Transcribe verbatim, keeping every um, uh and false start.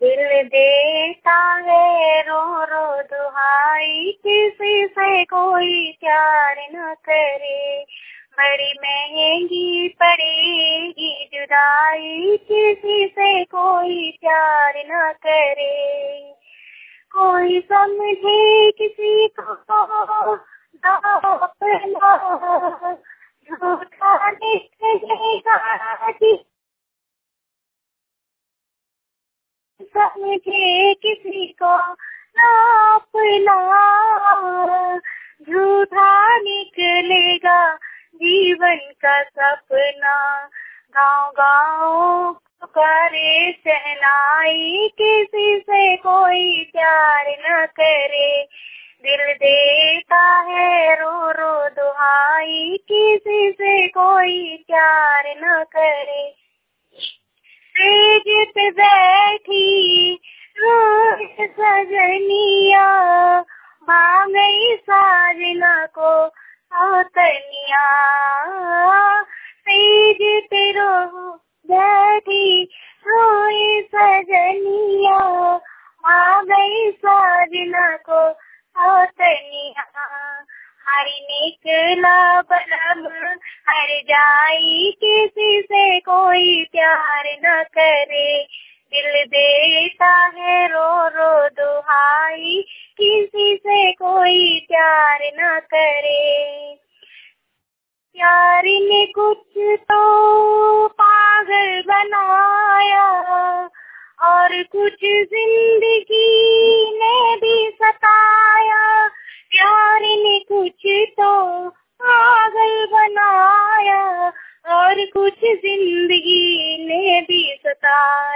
दिल देता है रो रो दुहाई, किसी से कोई प्यार न करे, बड़ी महंगी पड़ेगी जुदाई, किसी से कोई प्यार न करे। कोई समझे किसी को झूठा निकलेगा, समझे किसी को अपना झूठा निकलेगा जीवन का सपना। गाँव गाँव करे शहनाई, किसी से कोई प्यार न करे, दिल देता है रो रो दुहाई, किसी से कोई प्यार न करे। सेज पे बैठी रोए सजनिया, भाग गई साजना को सौतनिया। सेज पे रो बैठी रोए सजनिया, भाग गई साजना को सौतनिया। हर निकला बलम हर जाई, किसी से कोई प्यार न करे, दिल देता है रो रो दुहाई, किसी से कोई प्यार न करे। प्यार ने कुछ तो पागल बनाया और कुछ जिंदगी ने भी सताया, प्यार ने कुछ तो पागल बनाया और कुछ जिंदगी ने भी सताया।